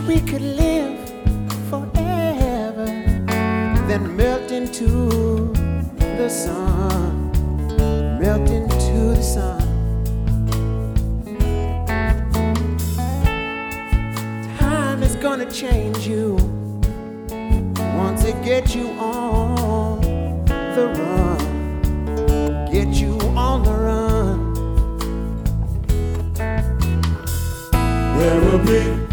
we could live forever, then melt into the sun, melt into the sun. Time is gonna change you once it gets you on the run, get you on the run. There will be